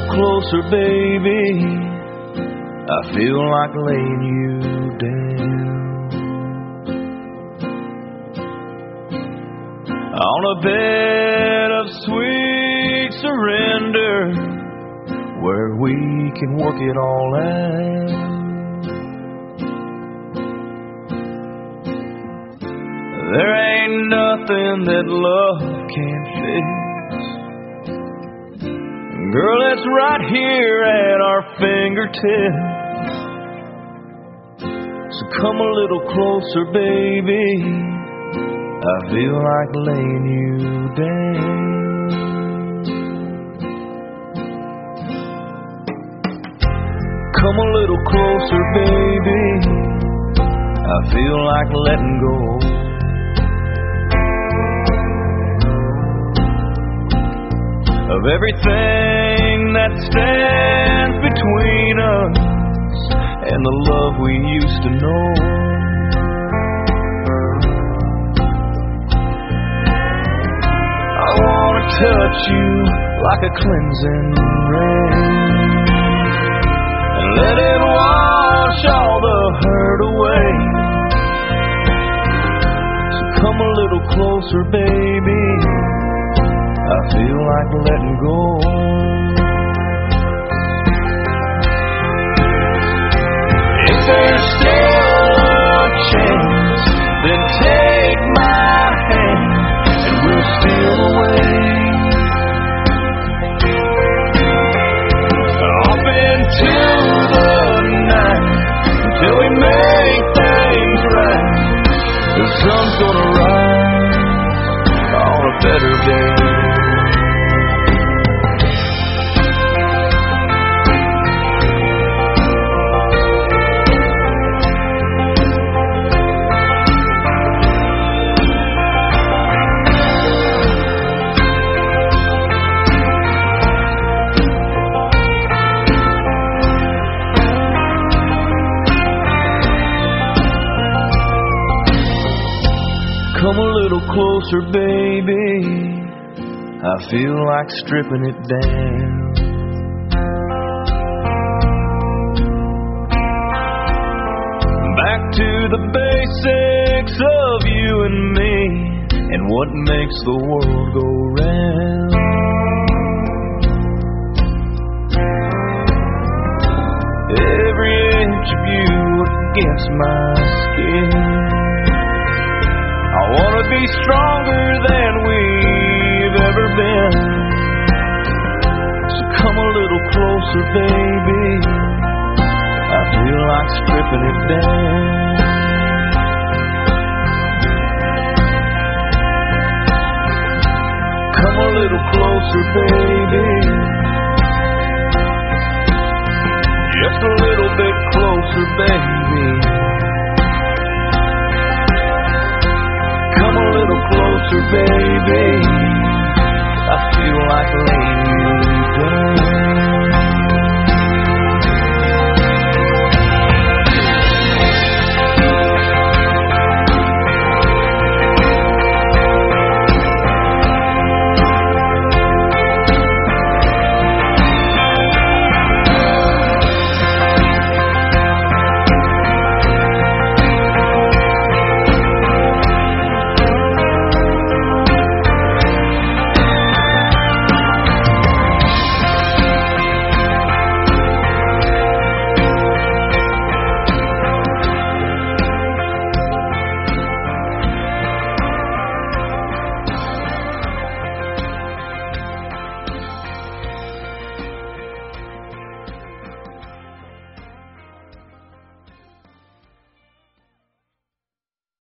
closer, baby. I feel like laying you down on a bed of sweet surrender, where we can work it all out. There ain't nothing that love can't fix. Girl, it's right here at our fingertips. So come a little closer, baby. I feel like laying you down. Come a little closer, baby. I feel like letting go. Of everything that stands between us and the love we used to know. I wanna touch you like a cleansing rain and let it wash all the hurt away. So come a little closer, baby. I feel like letting go. If there's still a chance, then take my hand and we'll steal away off into the night until we make things right. The sun's gonna rise on a better day. Come a little closer, baby. I feel like stripping it down. Back to the basics of you and me and what makes the world go round. Every inch of you against my skin. I wanna be stronger than we've ever been. So come a little closer, baby. I feel like stripping it down. Come a little closer, baby. Just a little bit closer, baby.